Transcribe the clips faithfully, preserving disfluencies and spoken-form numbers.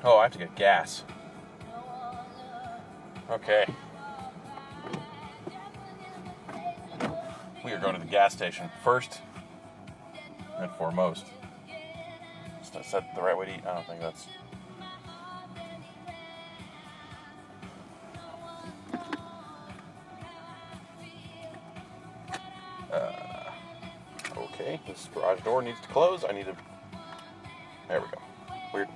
Oh, I have to get gas. Okay. We are going to the gas station first and foremost. Is that the right way to eat? I don't think that's... Uh, okay, this garage door needs to close. I need to... There we go. Weird.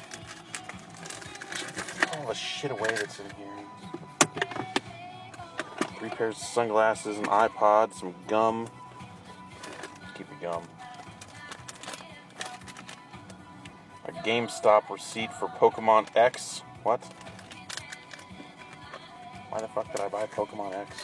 All the shit away that's in here. Three pairs of sunglasses, an iPod, some gum. Keep the gum. A GameStop receipt for Pokemon X. What? Why the fuck did I buy Pokemon X?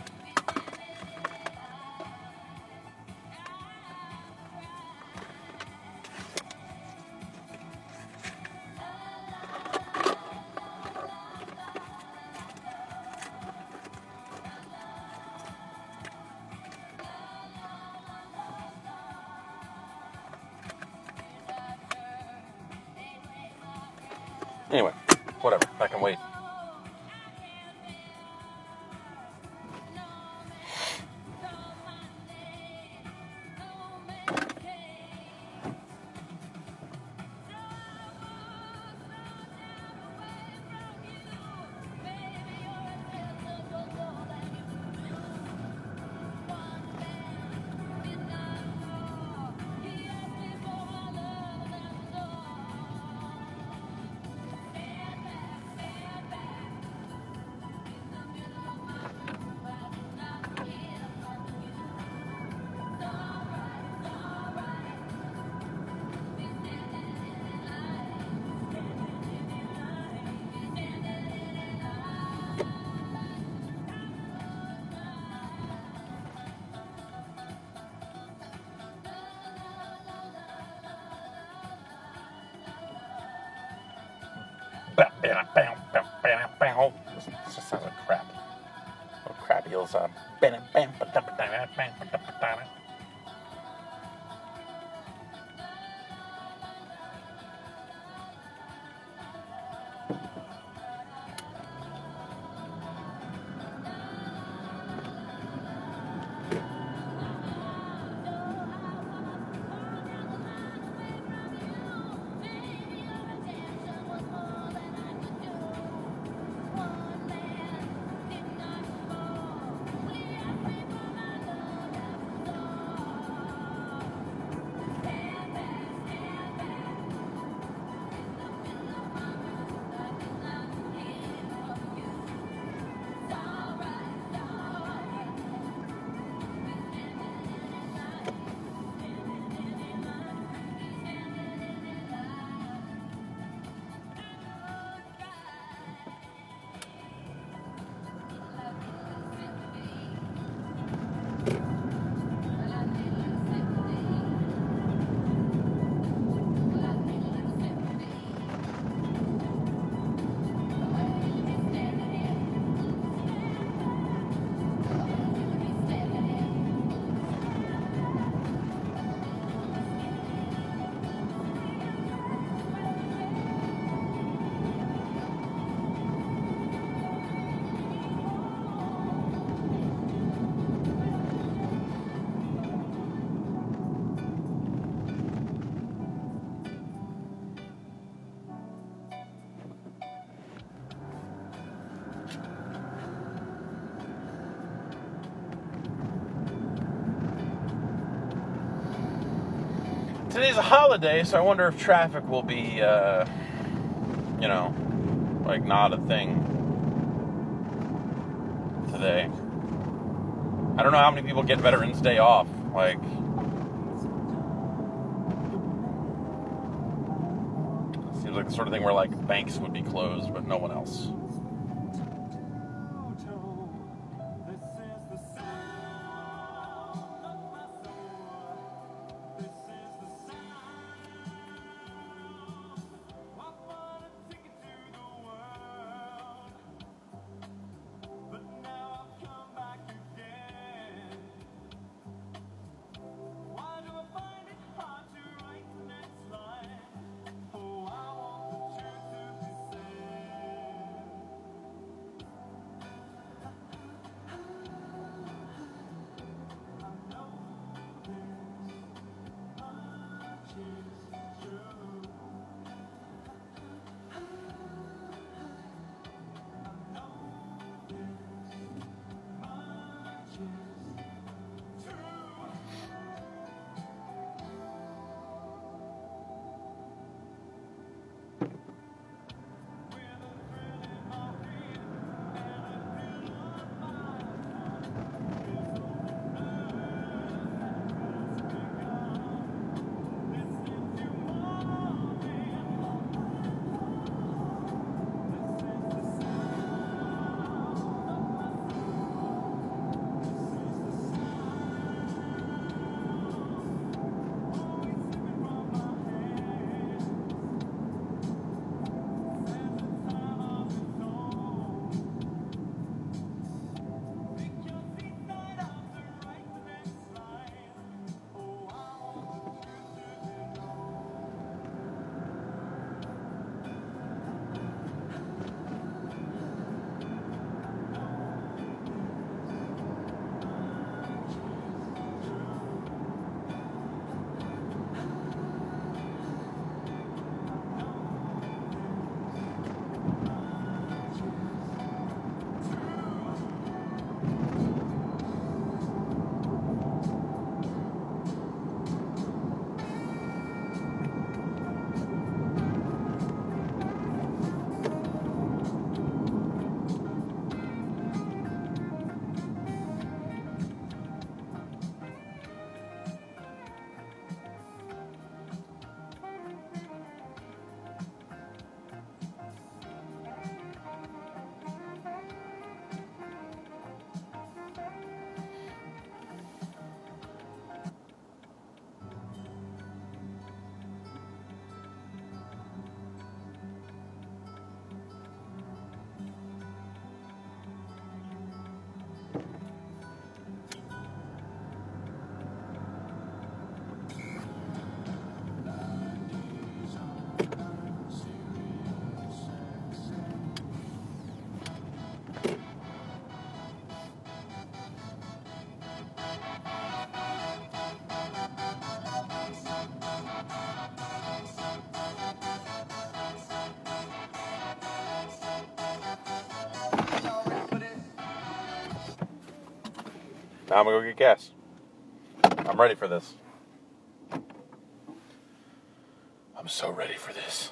Anyway, whatever. I can wait. This just sounds like crap. What crappy little sound. Today's a holiday, so I wonder if traffic will be, uh, you know, like not a thing today. I don't know how many people get Veterans Day off. Like, seems like the sort of thing where, like, banks would be closed, but no one else. Now I'm gonna go get gas. I'm ready for this. I'm so ready for this.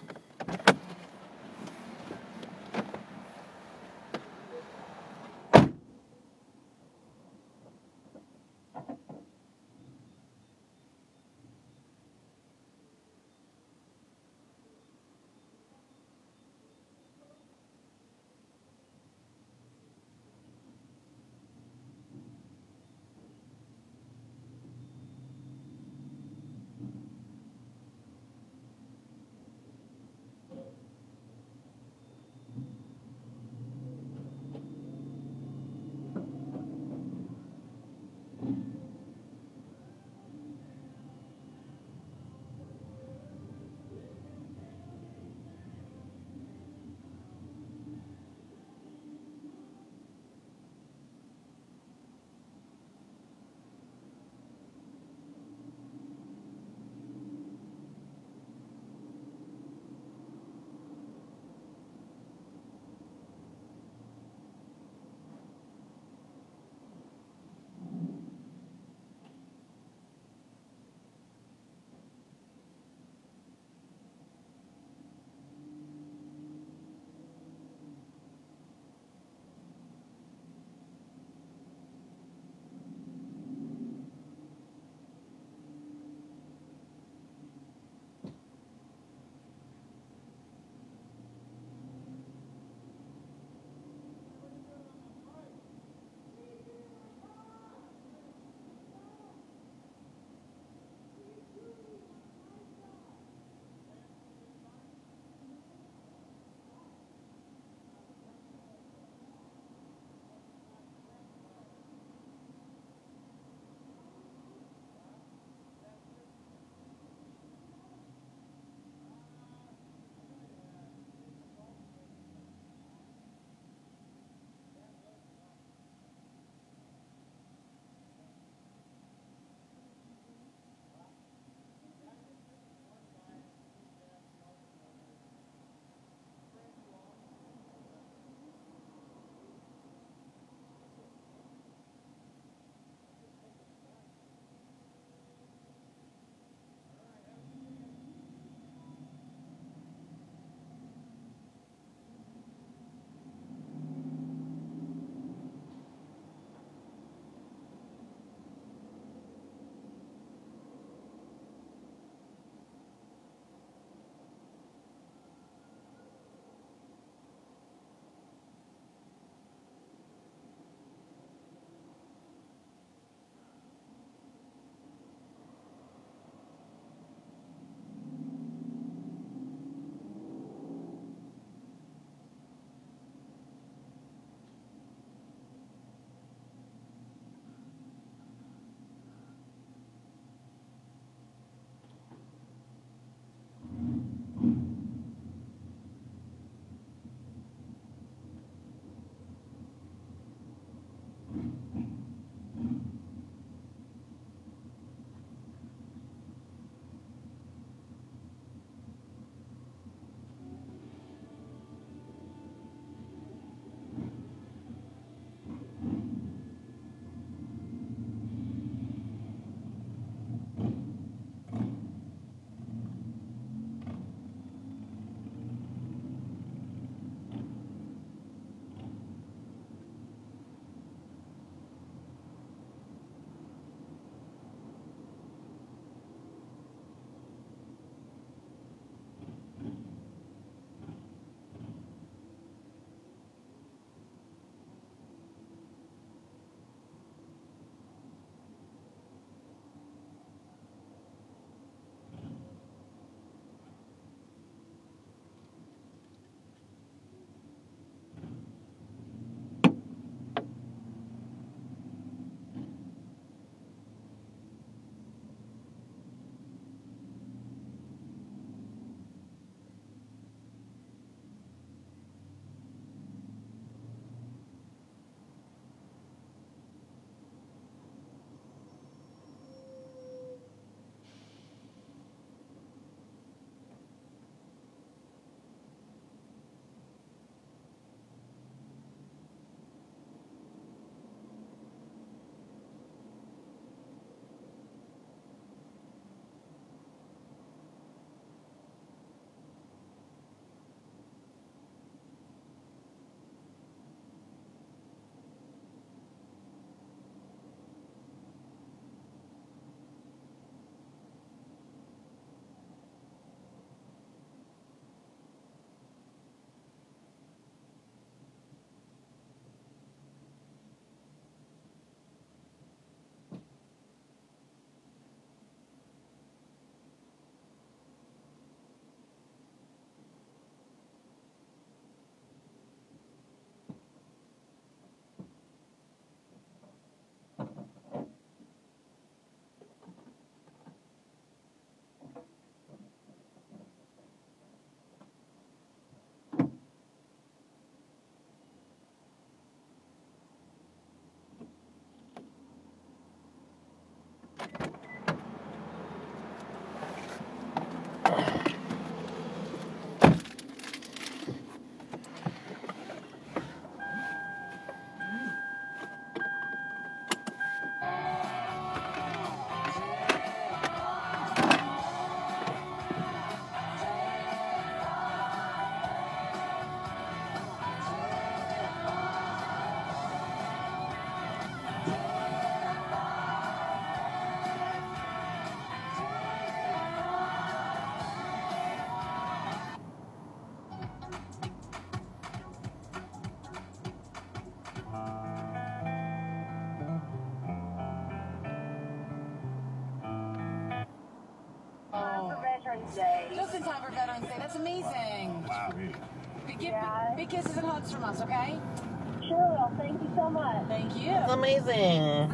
day. Just in time for Veterans Day. That's amazing. Wow. Big, Yeah. big kisses and hugs from us, okay? Sure will. Thank you so much. Thank you. It's amazing.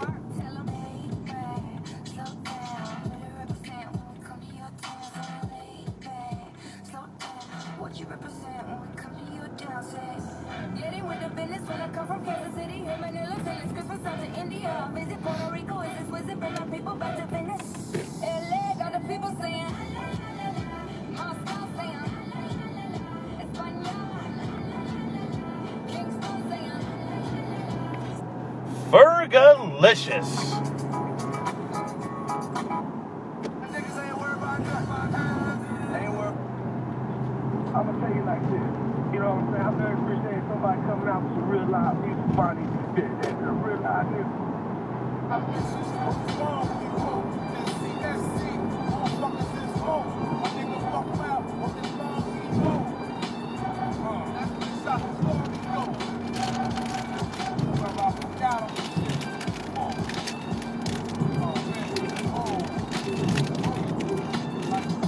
What you represent when we come to your downstairs. Getting with the business when I come from Kansas City, here Manila, selling scripts from South to India. I visit Puerto Rico, is this wizard, bring my people back to Venice. L A got the people saying, Moscow saying, Español, Kingston saying, Fergalicious. I'm gonna tell you like this. You know what I'm saying? I very appreciate somebody coming out with some real live music, funny, that, that, that real live music. I'm just strong people. Just see that see. Motherfuckers is home. My niggas walk out on this long road. Uh, that's the shot the story go. Where I put down on this shit. Oh. Oh, man. Oh. Oh. Like, oh.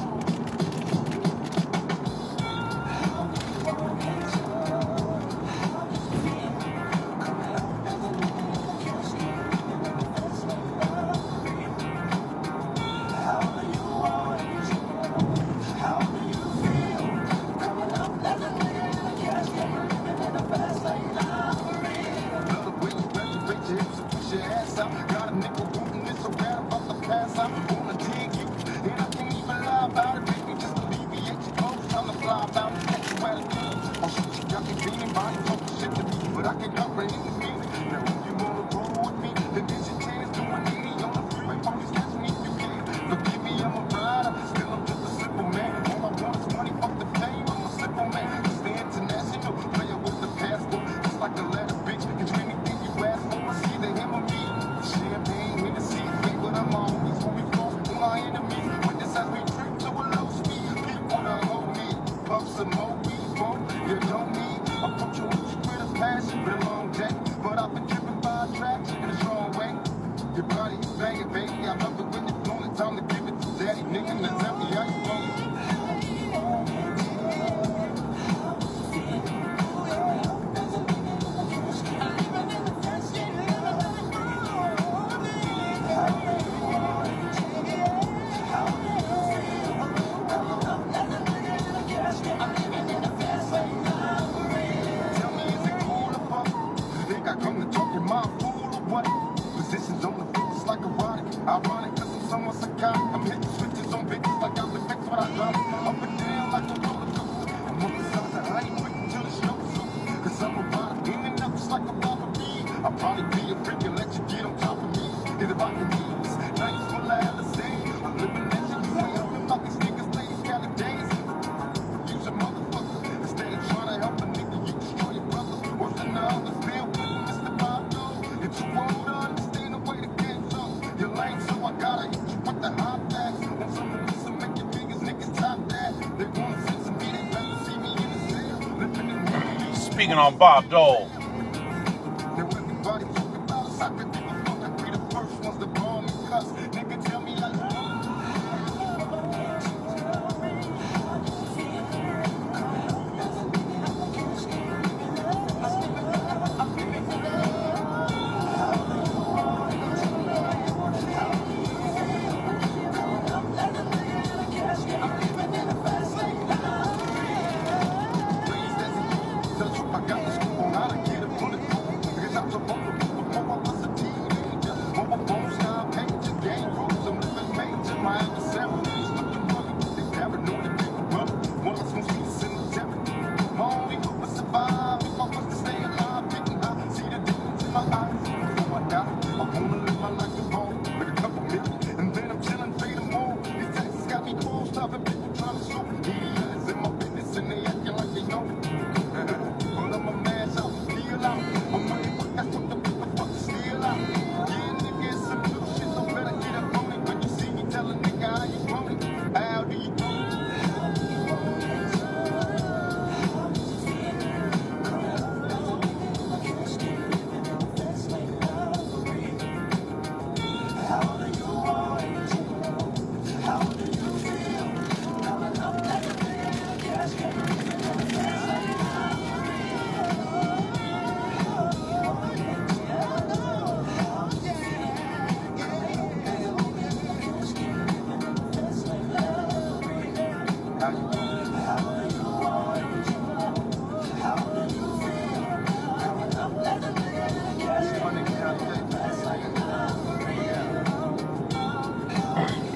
Speaking on Bob Dole. I got the scoop on how to get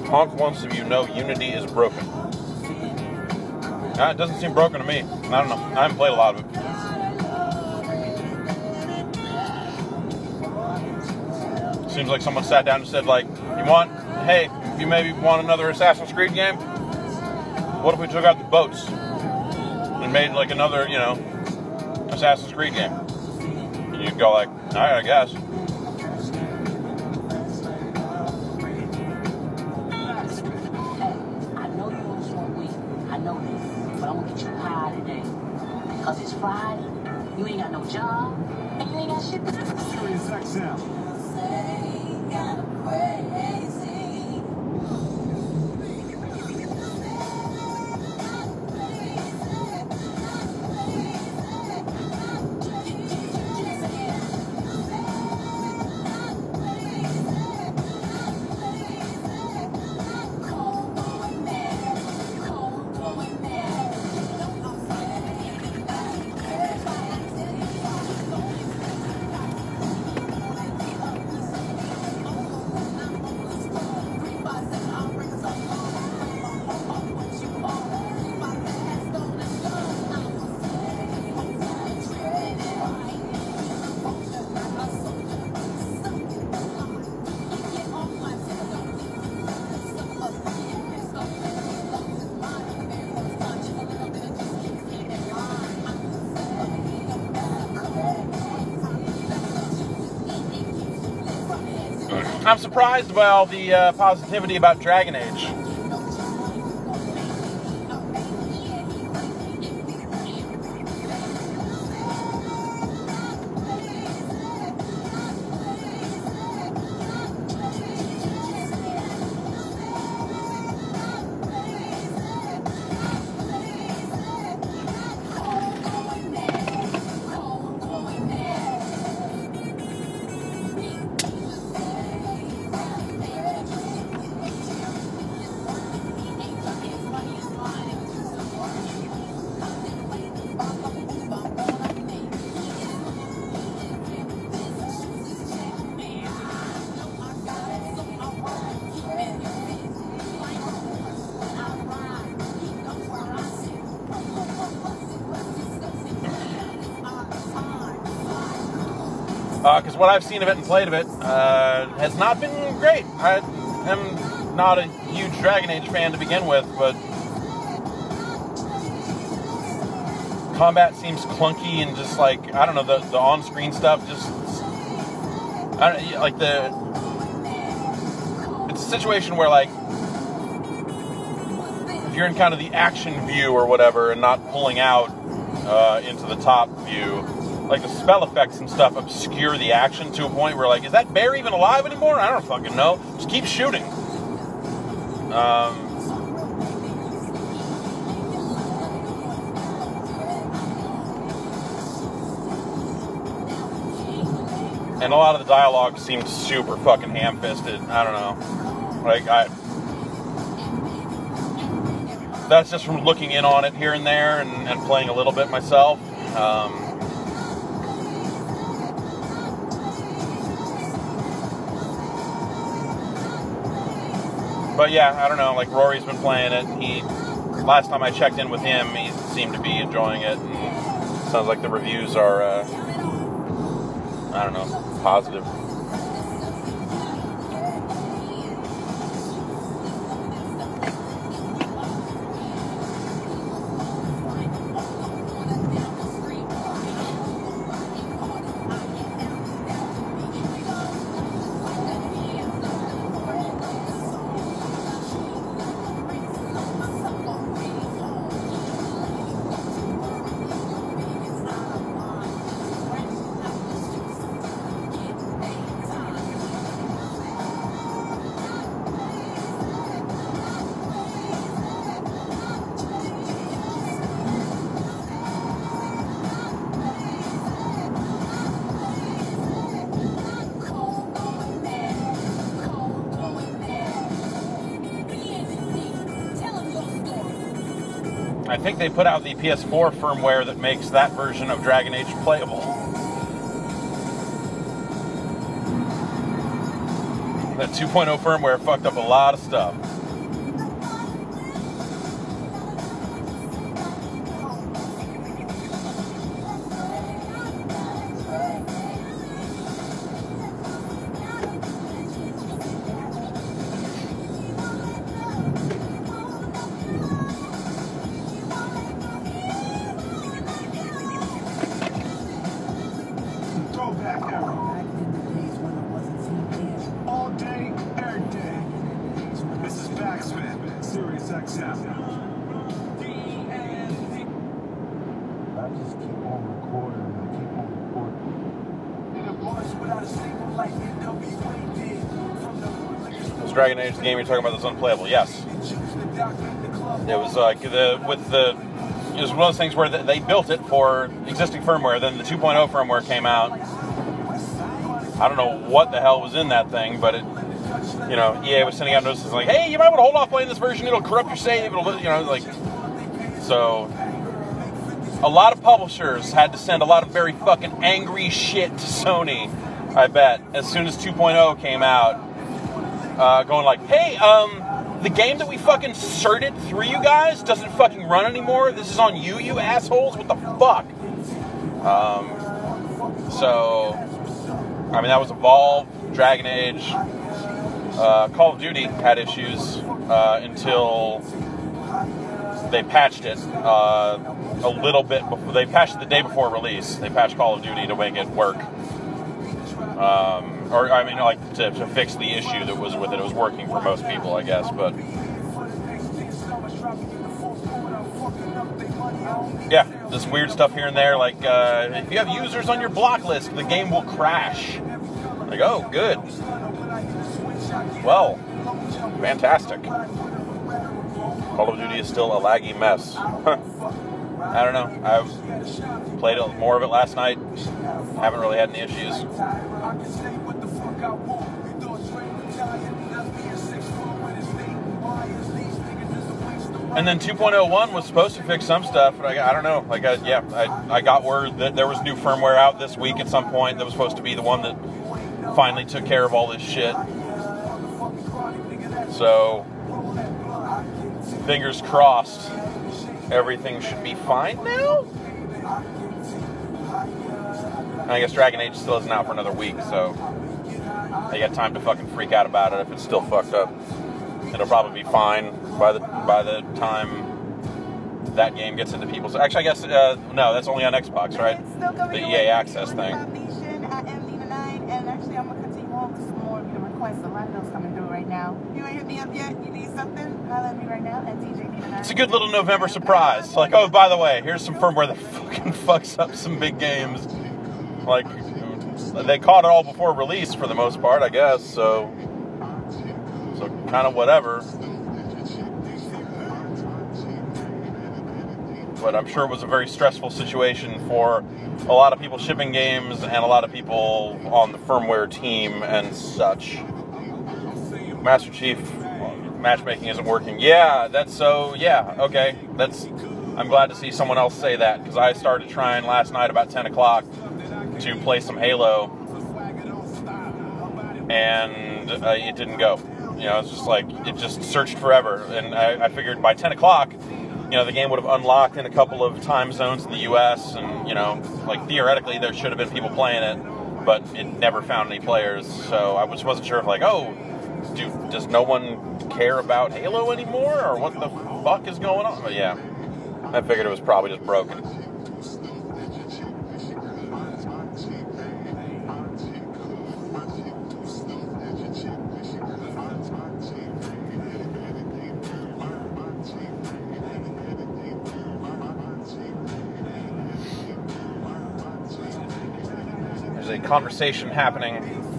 Honk once if you know Unity is broken. Nah, it doesn't seem broken to me. I don't know. I haven't played a lot of it. Seems like someone sat down and said, like, you want, hey, you maybe want another Assassin's Creed game? What if we took out the boats and made like another, you know, Assassin's Creed game? And you'd go like, all right, I guess. I know you want to smoke weed. I know this. But I'm going to get you high today. Because it's Friday, you ain't got no job, and you ain't got shit to do. Sirius X M. I'm surprised by all the uh, positivity about Dragon Age. Because uh, what I've seen of it and played of it uh, has not been great. I am not a huge Dragon Age fan to begin with, but combat seems clunky and just like, I don't know, the, the on-screen stuff just, I don't like the, it's a situation where like, if you're in kind of the action view or whatever and not pulling out uh, into the top view, like the spell effects and stuff obscure the action to a point where like, is that bear even alive anymore? I don't fucking know. Just keep shooting. Um, and a lot of the dialogue seemed super fucking ham-fisted. I don't know. Like, I... That's just from looking in on it here and there and, and playing a little bit myself. Um... But yeah, I don't know, like Rory's been playing it, and he, last time I checked in with him, he seemed to be enjoying it, and sounds like the reviews are, uh, I don't know, positive. I think they put out the P S four firmware that makes that version of Dragon Age playable. That two point oh firmware fucked up a lot of stuff. checks out. I just keep on recording and keep on recording. In a bars without a single like N W A did. From the This Dragon Age game you're talking about that's unplayable. Yes. It was like the with the it was one of those things where they built it for existing firmware. Then the two point oh firmware came out. I don't know what the hell was in that thing, but it, you know, E A was sending out notices like, "Hey, you might want to hold off playing this version. It'll corrupt your save. It'll, you know, like." So, a lot of publishers had to send a lot of very fucking angry shit to Sony. I bet as soon as two point oh came out, uh, going like, "Hey, um." The game that we fucking inserted through you guys doesn't fucking run anymore. This is on you, you assholes. What the fuck? Um, so, I mean, that was Evolve, Dragon Age. Uh, Call of Duty had issues uh, until they patched it uh, a little bit before. They patched it the day before release. They patched Call of Duty to make it work. Um, or, I mean, like, to, to fix the issue that was with it. It was working for most people, I guess, but... Yeah, this weird stuff here and there, like, uh, if you have users on your block list, the game will crash. Like, oh, good. Well, fantastic. Call of Duty is still a laggy mess. I don't know. I played more of it last night. Haven't really had any issues. And then two point oh one was supposed to fix some stuff, but I, I don't know. Like, I, yeah, I, I got word that there was new firmware out this week at some point that was supposed to be the one that finally took care of all this shit. So, fingers crossed, everything should be fine now? And I guess Dragon Age still isn't out for another week, so I got time to fucking freak out about it if it's still fucked up. It'll probably be fine by the by the time that game gets into people's... Actually, I guess, uh, no, that's only on Xbox, right? The E A Access thing. I am Nina nine, and actually I'm going to continue on with some more of your requests. A lot of those coming through right now. You ain't hit me up yet? You need something? Holla at me right now at D J Nina nine. It's a good little November surprise. Like, oh, by the way, here's some firmware that fucking fucks up some big games. Like, they caught it all before release for the most part, I guess, so... So, kind of whatever. But I'm sure it was a very stressful situation for a lot of people shipping games and a lot of people on the firmware team and such. Master Chief, matchmaking isn't working. Yeah, that's so, yeah, okay. That's, I'm glad to see someone else say that, because I started trying last night about ten o'clock to play some Halo, and uh, it didn't go. You know, it's just like, it just searched forever, and I, I figured by ten o'clock, you know, the game would have unlocked in a couple of time zones in the U S, and, you know, like, theoretically, there should have been people playing it, but it never found any players, so I just wasn't sure if, like, oh, do, does no one care about Halo anymore, or what the fuck is going on? But yeah, I figured it was probably just broken. A conversation happening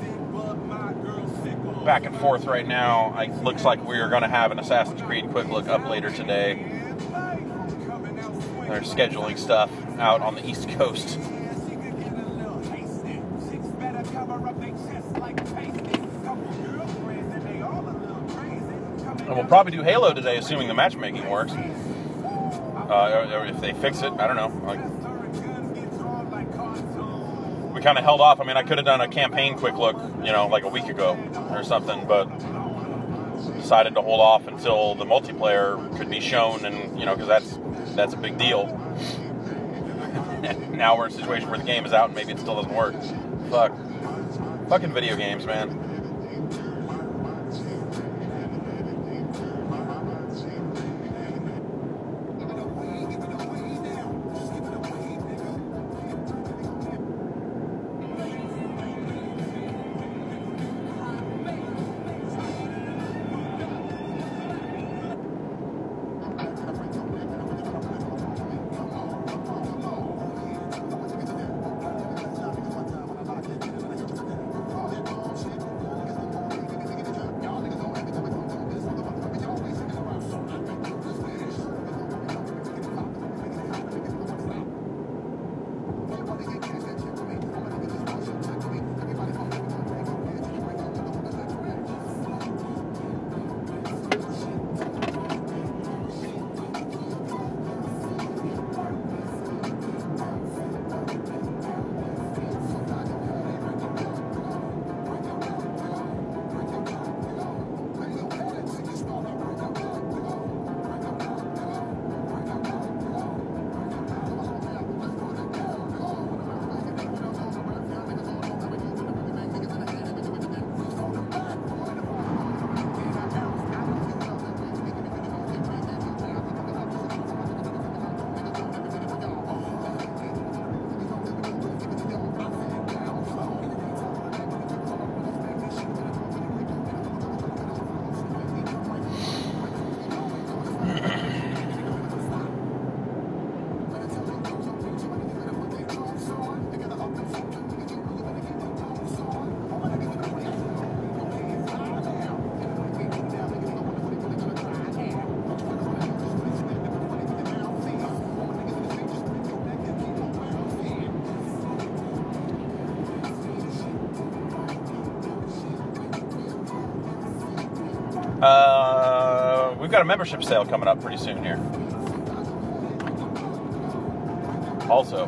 back and forth right now. It looks like we are going to have an Assassin's Creed quick look up later today. They're scheduling stuff out on the East Coast. And we'll probably do Halo today, assuming the matchmaking works. Uh, if they fix it, I don't know. Like, we kind of held off. I mean, I could have done a campaign quick look, you know, like a week ago or something, but decided to hold off until the multiplayer could be shown, and, you know, because that's that's a big deal. Now we're in a situation where the game is out and maybe it still doesn't work. Fuck. Fucking video games, man. Uh, we've got a membership sale coming up pretty soon here. Also.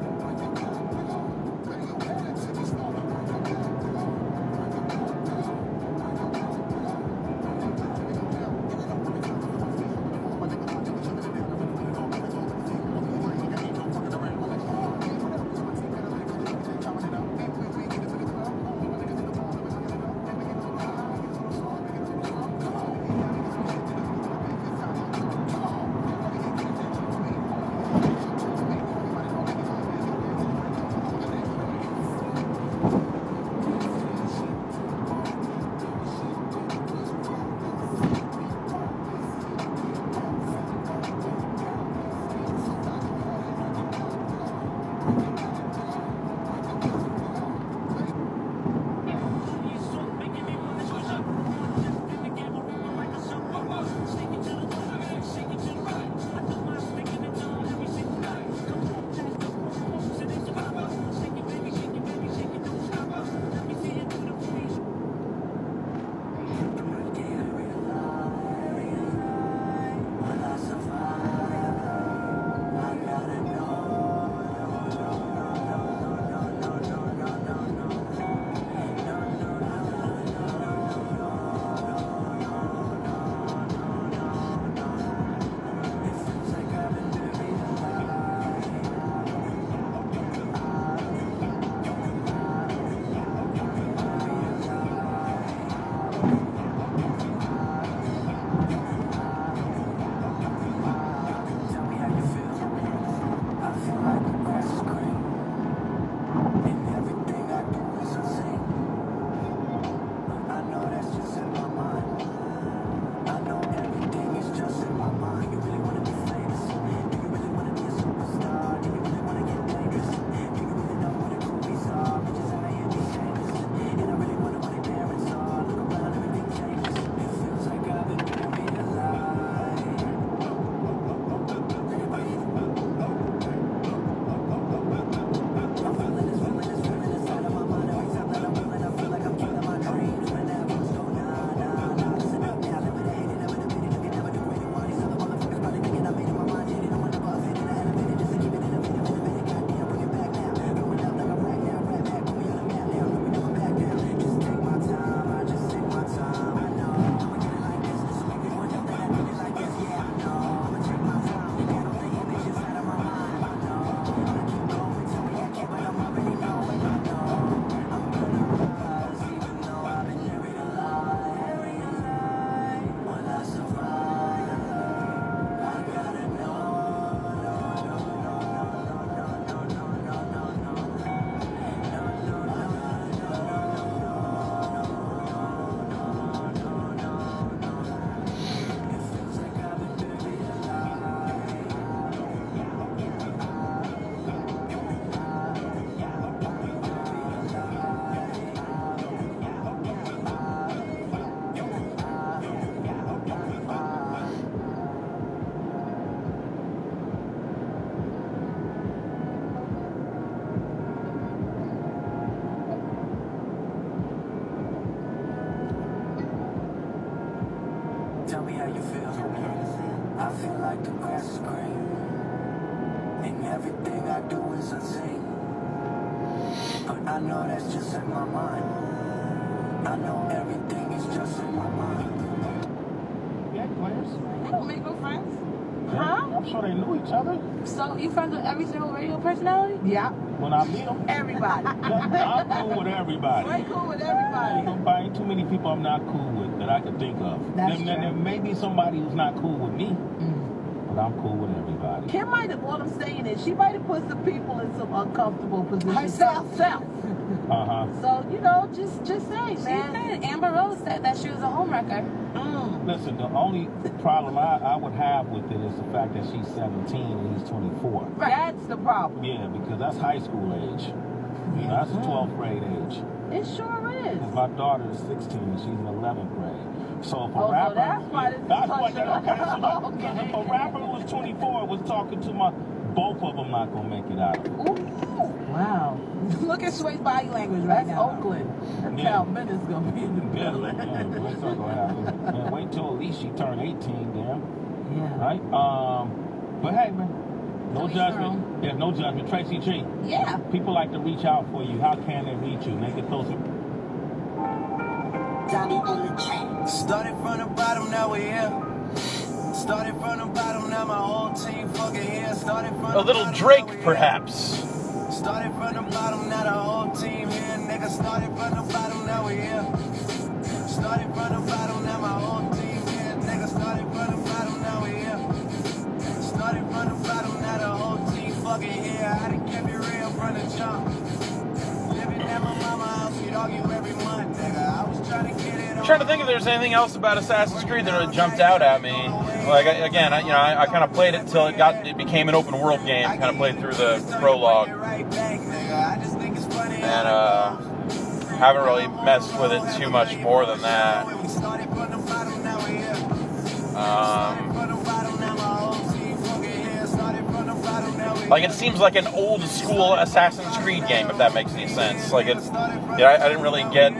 Tell me how you feel. I feel like the grass is green, and everything I do is insane. But I know that's just in my mind. I know everything is just in my mind. Yeah, players. They don't make no friends. Huh? I'm sure they knew each other. So you friends with every single radio personality? Yeah. When I meet them, Everybody. I'm cool with everybody. Way cool with Ain't everybody. nobody, ain't too many people I'm not cool with that I can think of. That's then, then true. there may be somebody who's not cool with me, Mm. but I'm cool with everybody. Kim might have, what I'm saying is, she might have put some people in some uncomfortable positions. Herself. Herself. Uh-huh. So, you know, just just say, She man. said Amber Rose said that she was a homewrecker. Mm. Listen, the only problem I, I would have with it is the fact that she's seventeen and he's twenty-four. That's the problem. Yeah, because that's high school age. You know, that's a twelfth grade age. It sure is. My daughter is sixteen and she's in eleventh grade. So if a Oh, so rapper, that's why this is that's why touching that, okay, so on. like, because if a rapper who was twenty-four was talking to my, both of them not gonna make it out of it. Ooh. Wow. Look at Sway's body language right That's now. Oakland. That's Yeah. how Minutes gonna be in the Yeah, building. yeah, that's not gonna happen. Man, wait eighteen, damn. Yeah. Right? Um, but hey, man, no To each judgment. Yeah, no judgment. Tracy G. Yeah. People like to reach out for you. How can they reach you? Make it closer. Donnie on the track. Started from the bottom, now we're here. Started from the bottom, now my whole team fucking here. Started from A little Drake, perhaps. Started from the bottom, now the whole team here. Nigga, started from the bottom, now we're here. Started from the bottom, now my whole team here. Nigga, started from the bottom, now we're here. Started from the bottom, now the whole team fucking here. I had to keep it real from the jump. Living at my mama's house, we'd argue every month, nigga. I was trying to get it on. I'm trying to think if there's anything else about Assassin's Creed that really jumped out at me. Like I, again, I, you know, I, I kind of played it till it got, it became an open world game. Kind of played through the prologue, and uh, haven't really messed with it too much more than that. Um, like it seems like an old school Assassin's Creed game, if that makes any sense. Like it's, yeah, I, I didn't really get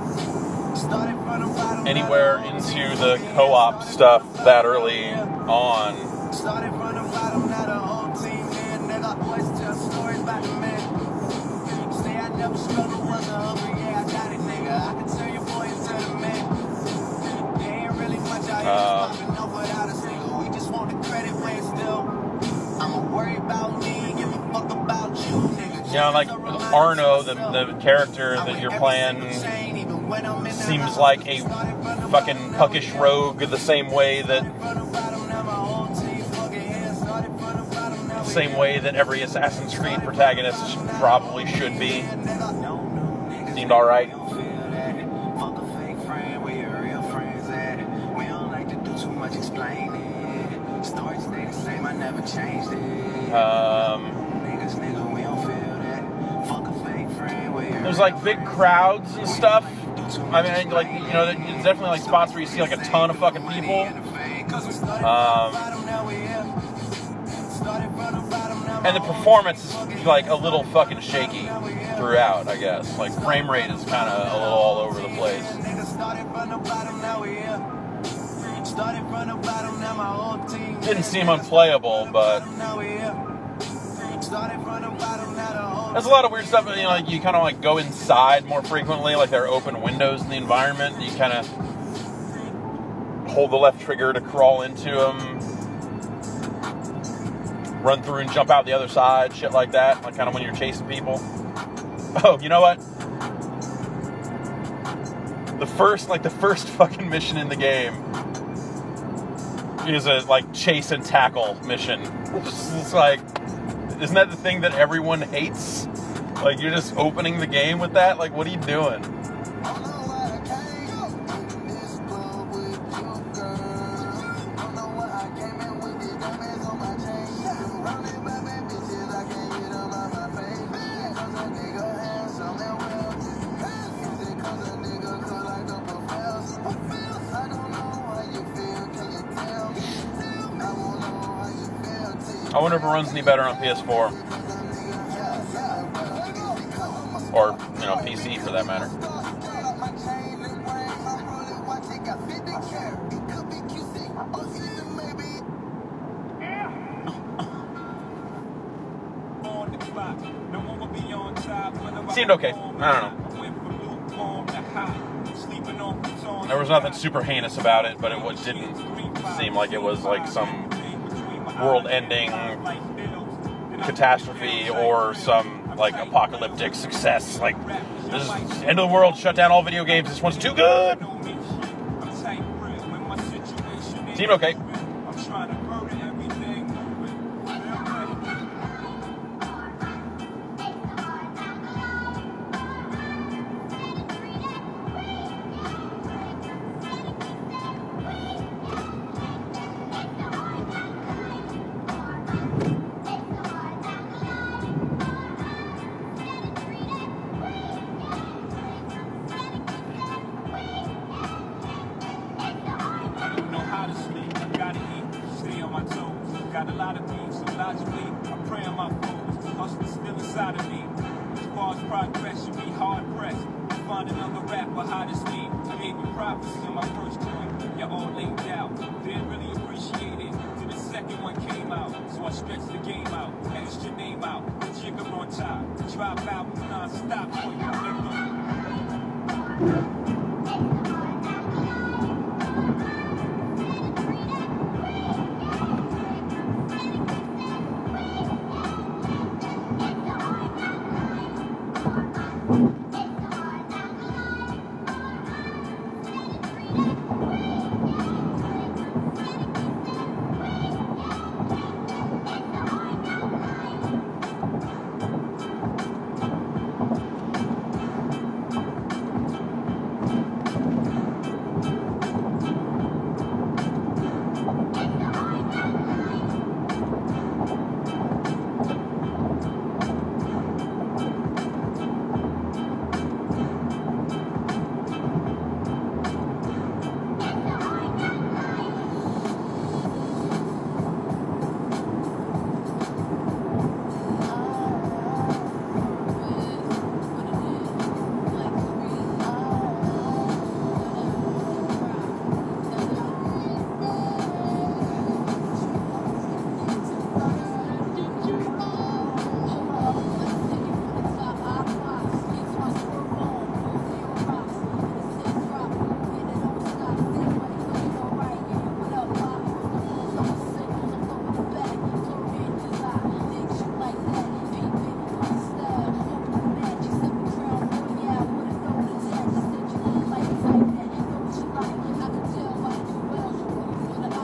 anywhere into the co-op stuff that early on. Started from the bottom, now the whole team here. Nigga, boys tell stories about the man. Say I never struggled, wasn't hungry, yeah, I got it, nigga. I can tell you boys to the man. There ain't really much out here Uh, popping up without us, nigga. We just want the credit when it's still. I'ma worry about me, give a fuck about you, nigga. You know, like Arno, the, the character that you're playing, seems like a fucking puckish rogue the same way that same way that every Assassin's Creed protagonist probably should be. Seemed alright. Fuck a fake friend, where your real friends at? We don't like to do too much explaining. Stories stay the same, I never changed it. Um, Niggas, nigga, we don't feel that. Fuck a fake friend, where your there's like big crowds and stuff. I mean, like, you know, there's definitely like spots where you see like a ton of fucking people. Um, and the performance is like a little fucking shaky throughout, I guess. Like frame rate is kind of a little all over the place. Didn't seem unplayable, but there's a lot of weird stuff. You know, like you kind of like go inside more frequently, like there are open windows in the environment. And you kind of hold the left trigger to crawl into them, run through and jump out the other side, shit like that. Like kind of when you're chasing people. Oh, you know what? The first, like the first fucking mission in the game is a like chase and tackle mission. It's, it's like, isn't that the thing that everyone hates? Like you're just opening the game with that? Like what are you doing? I wonder if it runs any better on P S four. Or, you know, P C for that matter. Seemed okay. I don't know. There was nothing super heinous about it, but it was, didn't seem like it was like some world-ending catastrophe or some like apocalyptic success. Like this is end of the world, shut down all video games. This one's too good. Seemed okay. Got a lot of things, so logically, I pray on my foes. Hustle is still inside of me. As far as progress, you be hard pressed. Find another rapper hot as me. I gave you prophecy in my first joint. You're all laid out. Then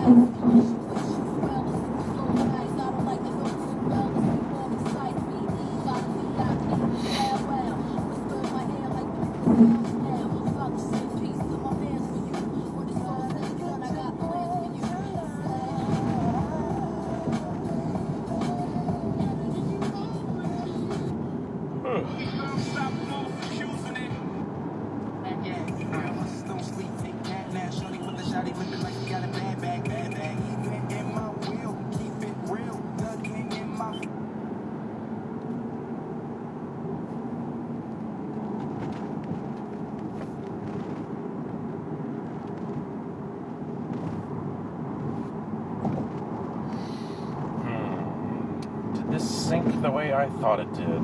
Did this sync the way I thought it did?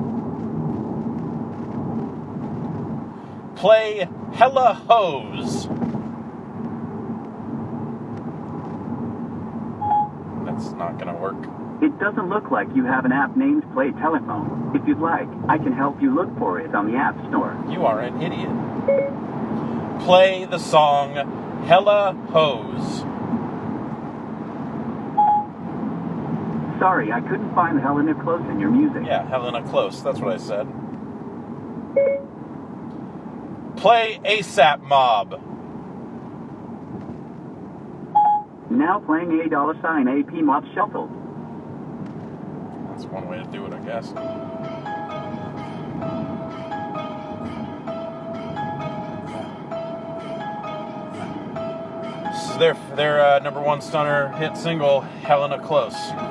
Play Hella Hose. That's not gonna work. It doesn't look like you have an app named Play Telephone. If you'd like, I can help you look for it on the App Store. You are an idiot. Play the song Hella Hose. Sorry, I couldn't find Helena Close in your music. Yeah, Helena Close. That's what I said. Play ASAP Mob. Now playing A dollar sign A P Mob Shuffle. That's one way to do it, I guess. This is their their uh, number one stunner hit single, Helena Close.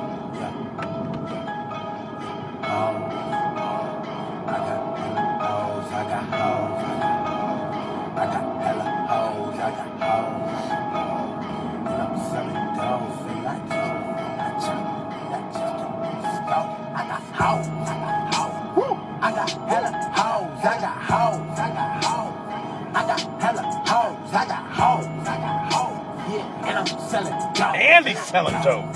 And he's selling dope.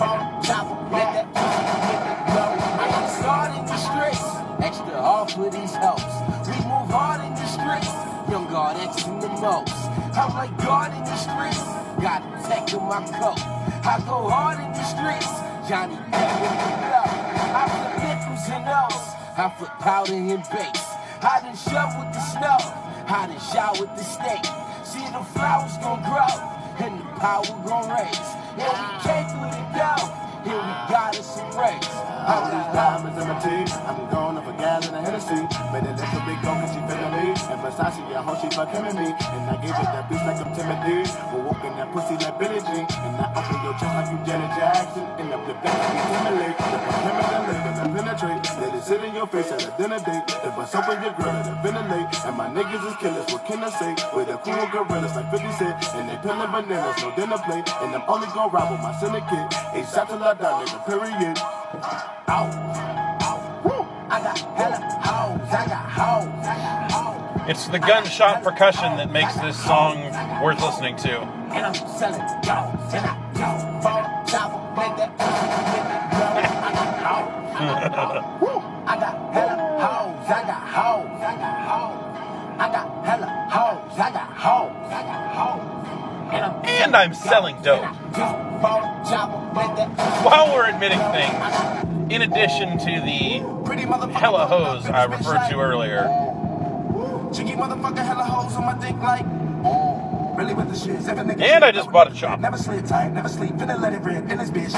Extra off with these helps. We move hard in the streets. Young God X in the most. I'm like God in the streets. Got a tech in my coat. I go hard in the streets. Johnny Depp with the blow. I flip nickels and O's. I flip powder and bass. I done shove with the snow. I done shout with the snake. See the flowers gon' grow. And the power gon' raise. Yeah, we came through the dough. Here we got us some race. All these diamonds in my teeth. I'm going up a gal in a Hennessy. Made a little big go cause she feelin' me. And Versace, I hope she fucking me. And I gave it that bitch like I'm Timothy. We're walking that pussy like Billie Jean. And I open your chest like you Janet Jackson. And up the back, we stimulate. The perimeter lift and I penetrate. Let it sit in your face at a dinner date. If I open your grill, let it ventilate. And my niggas is killers, what can I say? With a cool gorillas like fifty cent. And they peeling bananas, no dinner plate. And I'm only gon' ride with my syndicate. A shot till I die, nigga, period. Ow. I got hella hoes, I got hoes, I got hoes. It's the gunshot percussion that makes this song worth listening to. And I'm selling dogs, and I don't fall, chopper, make that I got hoes. I got hella hoes, I got hoes, I got hoes. I got hella hoes, I got hoes, I got hoes. And I'm, and I'm selling dope. While we're admitting things, in addition to the hella hose I referred to earlier. And I just bought a chop. Never sleep tight, never sleep, finna let it rip in this bitch.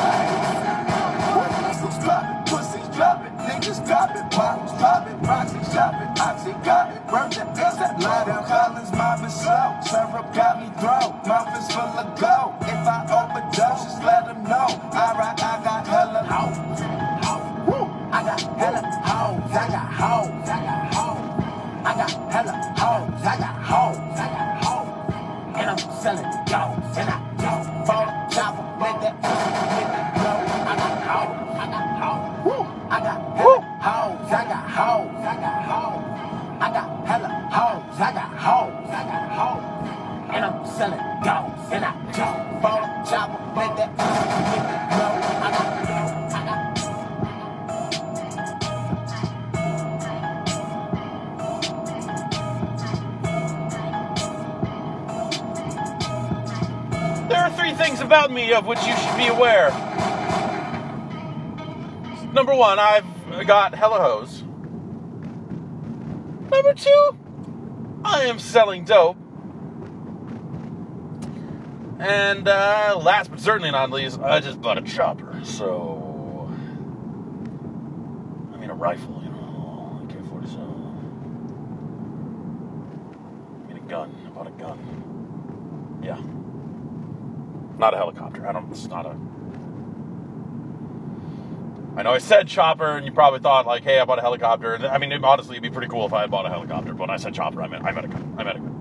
Pussies dropping, niggas dropping, bottles popping, proxy shopping, oxy got it, burn that bitch that lie down, Collins, mom is slow, syrup got me throw, mouth is full of gold, if I overdose, just let them know, alright, I got hella hoes, I got hella hoes, I got hoes, I got hoes, I got hella hoes, I got hoes, I got hoes, and I'm selling dogs, and I don't fall, chopper, make that, make that blow, I got hoes. I got hella hoes, I got hoes, I got hoes. I got hella hoes, I got hoes, I got hoes. And I'm selling dogs, and I don't fall, chopper, make that, make that blow. I got dough, I got There are three things about me of which you should be aware. Number one, I've got hella hoes. Number two, I am selling dope. And uh, last but certainly not least, I just bought a chopper. So, I mean a rifle, you know, A K forty-seven. I mean a gun. I bought a gun. Yeah. Not a helicopter. I don't, it's not a... I know I said chopper, and you probably thought, like, hey, I bought a helicopter. I mean, it, honestly, it'd be pretty cool if I had bought a helicopter. But when I said chopper, I meant, I meant a gun. I meant a gun.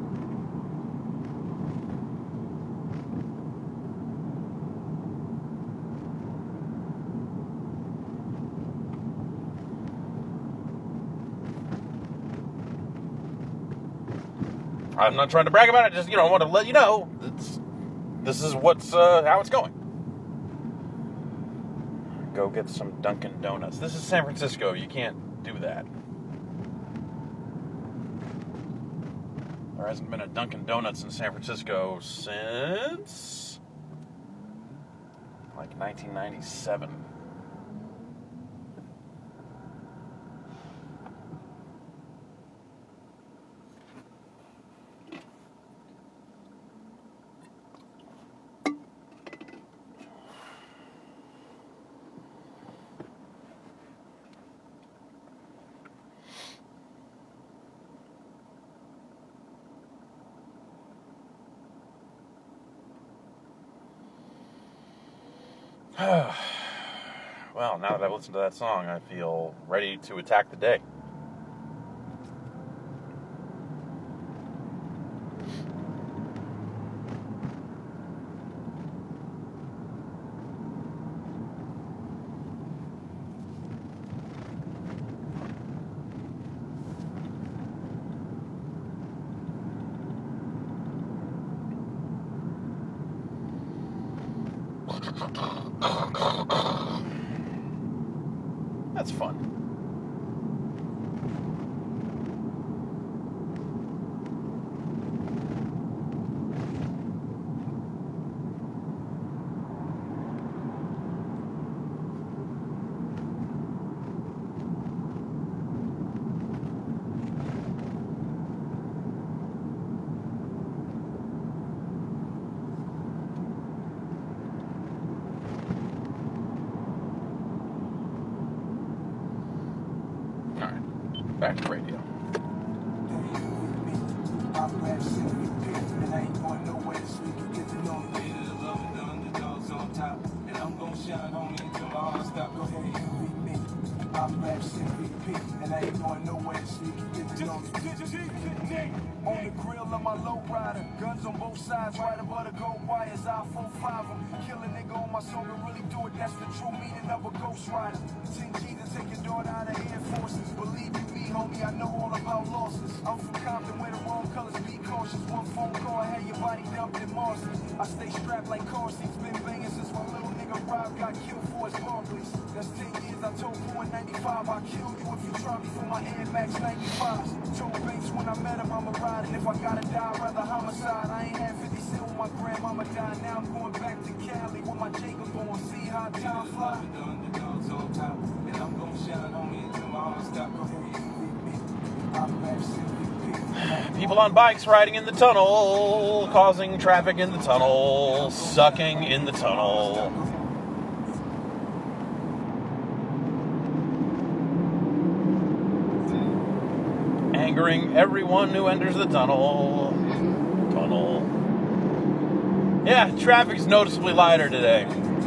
I'm not trying to brag about it. Just, you know, I want to let you know it's, this is what's uh, how it's going. Go get some Dunkin' Donuts. This is San Francisco. You can't do that. There hasn't been a Dunkin' Donuts in San Francisco since like nineteen ninety-seven. Well, now that I've listened to that song, I feel ready to attack the day. That's fun. Back to radio. On the grill of my low rider, guns on both sides, right above the gold wires, I four five them. Kill a nigga on my soul to really do it, that's the true meaning of a ghost rider. ten G to take your daughter out of Air Forces. Believe in me, homie, I know all about losses. I'm from Compton where the wrong colors be cautious. One phone call, had your body dumped in Marston. I stay strapped like car seats, been banging since my little nigga Rob got killed for his Barclays. That's ten years, I told Poor in ninety-five, I'll kill you if you try me for my Air Max ninety-fives. Told Banks when I met him, I'ma ride, and if I gotta die, I'd rather homicide. I ain't had fifty cent when my grandmama died, now I'm going back to Cali with my Jacob on, see how time fly. And I'm gonna shine on me until my heart stop. People on bikes riding in the tunnel, causing traffic in the tunnel, sucking in the tunnel. Angering everyone who enters the tunnel. Tunnel. Yeah, traffic's noticeably lighter today.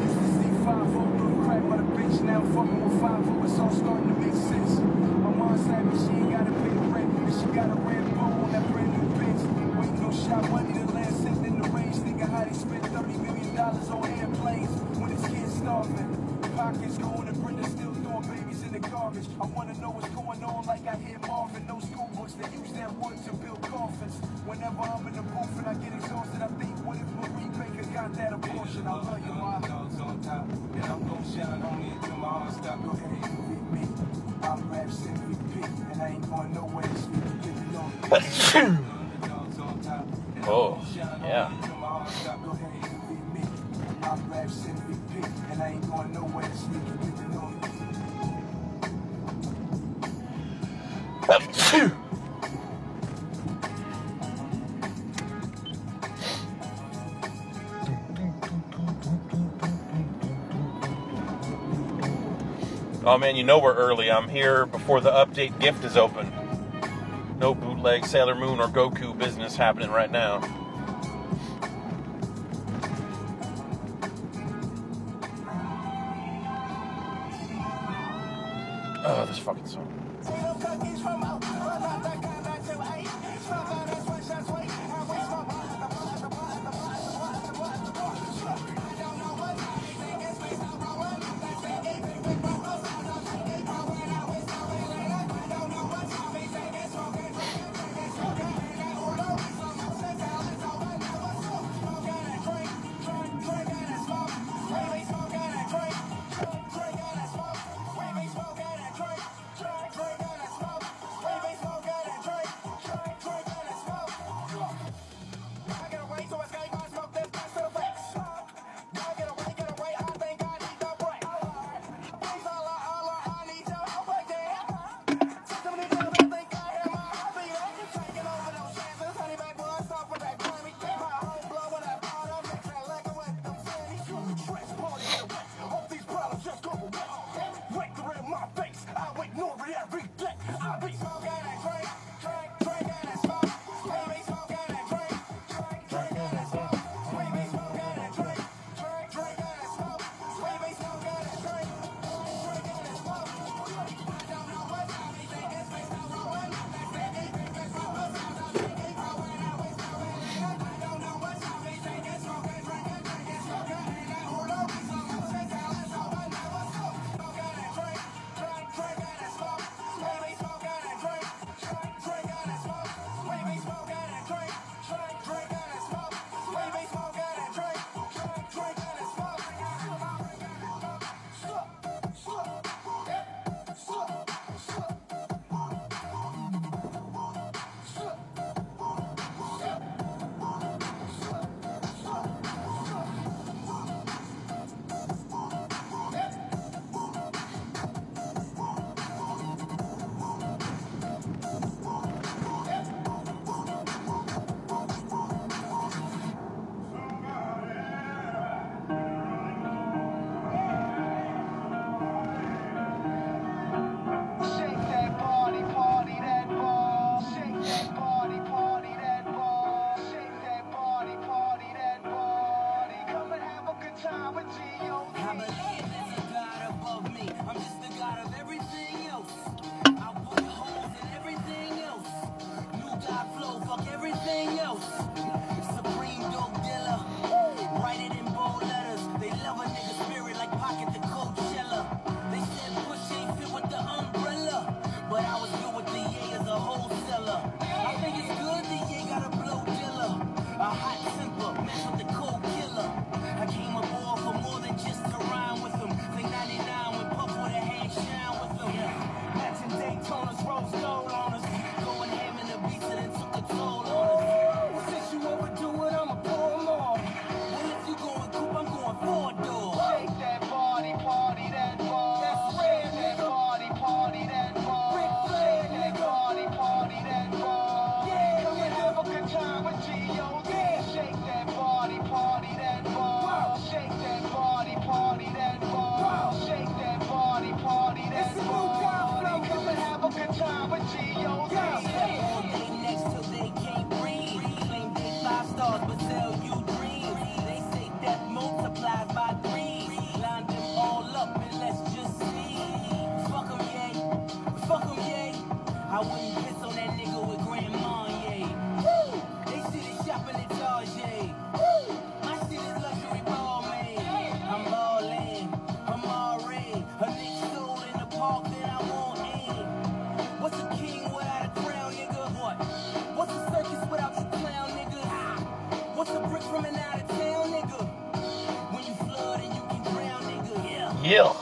Pockets going and Brenda still throwing babies in the garbage. I wanna know what's going on, like I hear Marvin. Those school books that use that wood to build coffins. Whenever I'm in the booth and I get exhausted, I think, what if Marie Baker got that abortion? I love you, Ma. On top, and I'm gonna shine on me until my heart stop. Go ahead, beat me. I'm Raps M V P, and I ain't going nowhere this week. Give me long. Oh, yeah. I'm Raps M V P, and I ain't going nowhere to sneak and get to know me. Oh man, you know we're early. I'm here before the update gift is open. No bootleg Sailor Moon or Goku business happening right now. Oh, this fucking song. Yeah.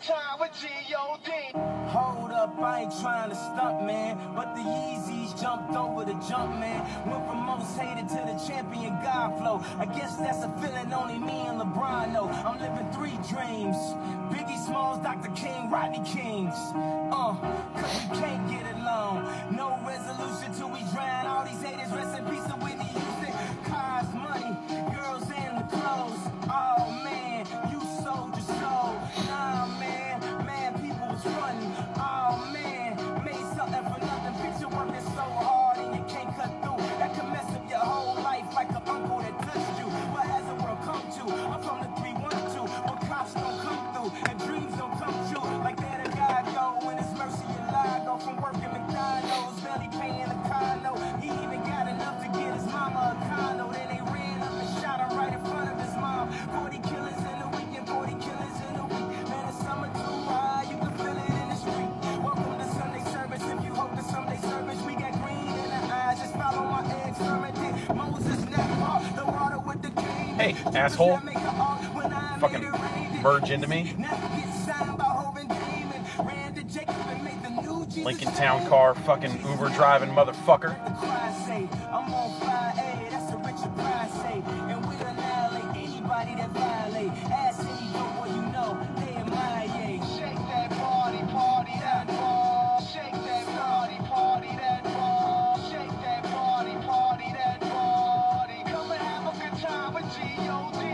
time with G O D. Hold up, I ain't trying to stunt, man. But the Yeezys jumped over the jump, man. Went from most hated to the champion God flow. I guess that's a feeling only me and LeBron know. I'm living three dreams. Biggie Smalls, Doctor King, Rodney Kings. Uh, cause we can't get along. No resolution till we drown. All these haters, rest in peace to Whitney Houston. Cars, money, girls, and the clothes. Oh man, you sold your soul. Nah, man, man, people was frontin'. Oh man, made something for nothing. Picture working so hard and you can't cut through. That can mess up your whole life like an uncle that touched you. What has the world come to? I'm from the three one two. When cops don't come through and dreams don't come true. Like that a guy go when it's mercy and lie. Go from working McDonald's, barely paying a condo. He even got enough to get his mama a condo. Then they ran up and shot him right in front of his mom. forty killers in a week and forty killers in a week. Man, the summer too high, you can feel it in the street. Welcome to Sunday service. If you hope to Sunday service, we got green in the eyes. Just follow my experiment. Moses never the water with the game. Hey, asshole. Fucking merge into me. Lincoln Town car, fucking Uber driving motherfucker. I'm on fire, hey, that's a Richard Pryor say. And we annihilate anybody that violate. Ask any boy you know, they in my yay. Shake that party, party that ball. Shake that party, party that ball. Shake that party, party that party. Come and have a good time with G O D.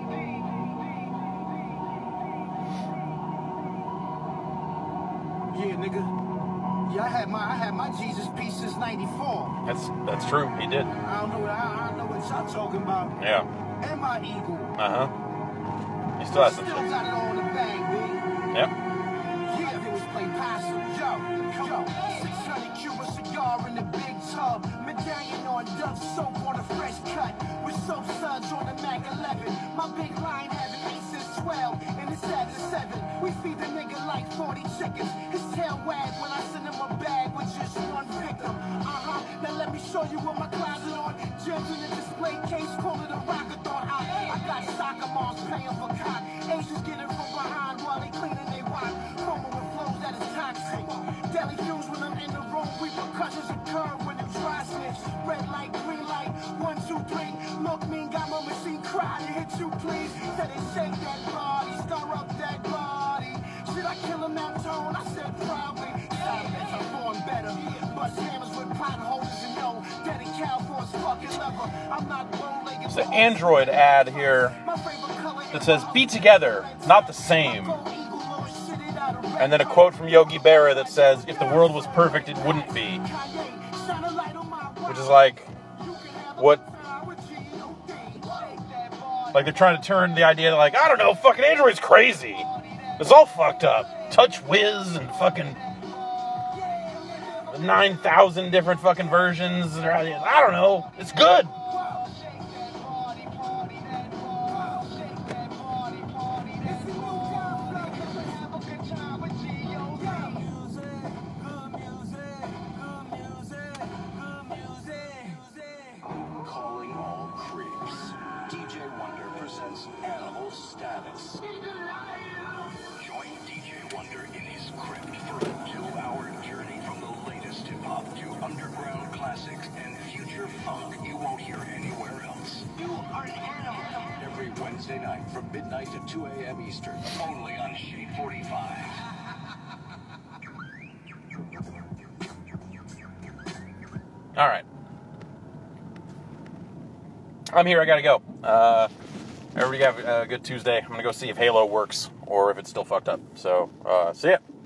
Yeah, nigga. Yeah, I had my I had my Jesus piece since ninety-four. That's that's true. He did. I don't know what I, I don't know what y'all talking about. Yeah. And my eagle. Uh huh. He still has some Still shit. got it all in the bag, B. Yep. Yeah, they was playing possum. Yo, yo, six hundred Cuban cigar in the big tub. Medallion on Dove soap on a fresh cut. With soap suds on the Mac eleven. My big line has an eight since twelve. And it's seven to seven. We feed the nigga like forty chickens. His tail wag when I send him a bag with just one victim. Uh-huh. Now let me show you what my closet on. Gems in the display case, call it a rockathon. I, I got soccer moms paying for cock. Asians getting from behind while they cleaning they wine. Promo with flows that is toxic. Deli fumes when I'm in the room. Repercussions occur when you try snitch. Red light, green light, one, two, three. Look mean, got my machine cry to hit you, please. Said they shake that body, stir up that body. Should I kill him that tone? I said probably. Silence, I'm born better. Bust hammers with potholders and no dead cow for his fucking lever. I'm not bone-legged. It's an Android ad here that says, "Be together, not the same." And then a quote from Yogi Berra that says, "If the world was perfect, it wouldn't be." Which is like, what? Like they're trying to turn the idea to like, I don't know, fucking Android's crazy. It's all fucked up. Touch Whiz and fucking nine thousand different fucking versions. I don't know. It's good. Calling all creeps. D J Wonder presents Animal Status. Join D J Wonder in his crypt for a two-hour journey from the latest hip-hop to underground classics and future funk you won't hear anywhere else. You are an animal. Every Wednesday night from midnight to two a.m. Eastern, only on Shade forty-five. All right. I'm here. I gotta go. Uh, everybody have a good Tuesday. I'm gonna go see if Halo works or if it's still fucked up. So, uh, see ya.